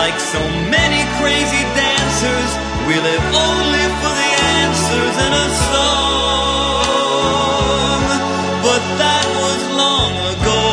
Like so many crazy dancers, we live only for the answers in a song. But that was long ago.